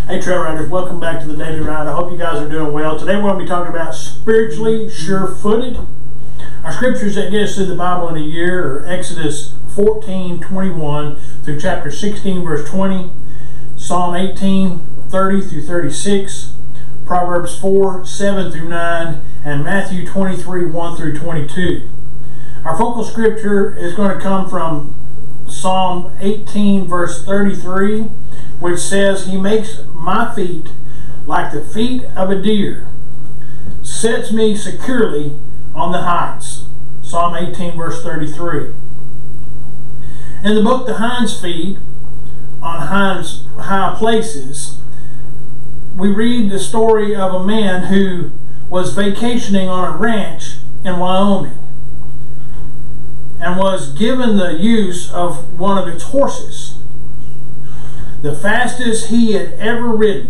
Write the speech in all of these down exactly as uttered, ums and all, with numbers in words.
Hey Trail Riders, welcome back to the Daily Ride. I hope you guys are doing well. Today we're going to be talking about spiritually sure-footed. Our scriptures that get us through the Bible in a year are Exodus fourteen twenty-one through chapter sixteen verse twenty, Psalm eighteen thirty through thirty-six, Proverbs four seven through nine, and Matthew twenty-three one through twenty-two. Our focal scripture is going to come from Psalm eighteen verse thirty-three, which says, "He makes my feet like the feet of a deer, sets me securely on the heights." Psalm eighteen verse thirty-three. In the book The Hind's Feet on Hind's High Places, we read the story of a man who was vacationing on a ranch in Wyoming and was given the use of one of its horses, the fastest he had ever ridden.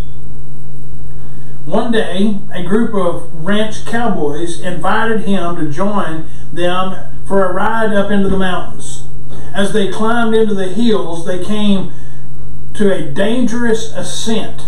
One day, a group of ranch cowboys invited him to join them for a ride up into the mountains. As they climbed into the hills, they came to a dangerous ascent,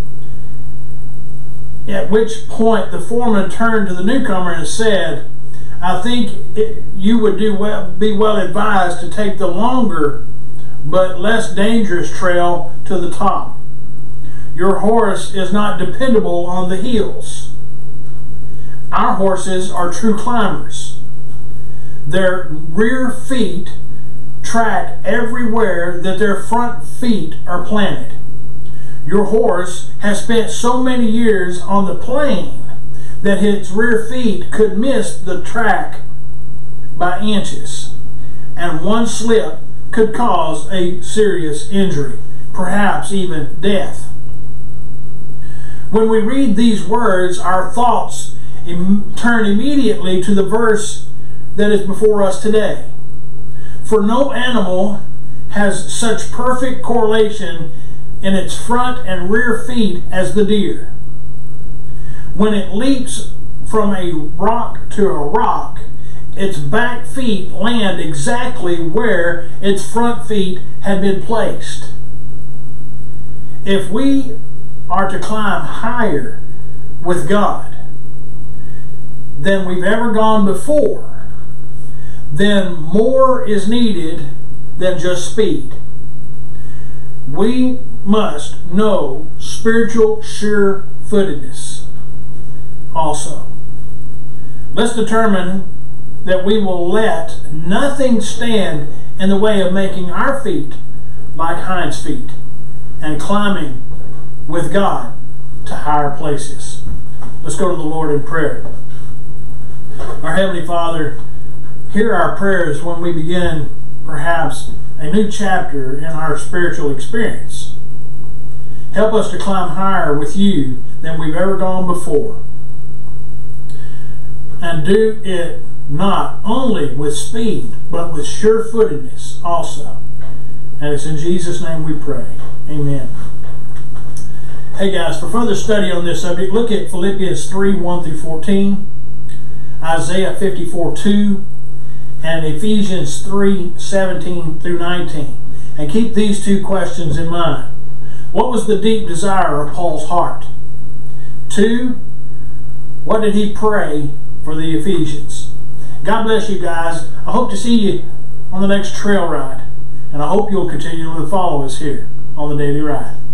at which point the foreman turned to the newcomer and said, "I think it, you would do well, be well advised to take the longer but less dangerous trail to the top. Your horse is not dependable on the hills. Our horses are true climbers. Their rear feet track everywhere that their front feet are planted. Your horse has spent so many years on the plain that its rear feet could miss the track by inches, and one slip could cause a serious injury, perhaps even death." When we read these words, our thoughts im- turn immediately to the verse that is before us today. "For no animal has such perfect correlation in its front and rear feet as the deer. When it leaps from a rock to a rock, its back feet land exactly where its front feet had been placed. If we are to climb higher with God than we've ever gone before, then more is needed than just speed. We must know spiritual sure-footedness also. Let's determine that we will let nothing stand in the way of making our feet like hinds feet and climbing with God to higher places. Let's go to the Lord in prayer. Our Heavenly Father, hear our prayers when we begin perhaps a new chapter in our spiritual experience. Help us to climb higher with you than we've ever gone before, and do it not only with speed, but with sure-footedness also. And it's in Jesus' name we pray. Amen. Hey guys, for further study on this subject, look at Philippians three one through fourteen, Isaiah fifty-four two, and Ephesians three seventeen through nineteen. And keep these two questions in mind. What was the deep desire of Paul's heart? Two, what did he pray for the Ephesians? God bless you guys. I hope to see you on the next trail ride, and I hope you'll continue to follow us here on the Daily Ride.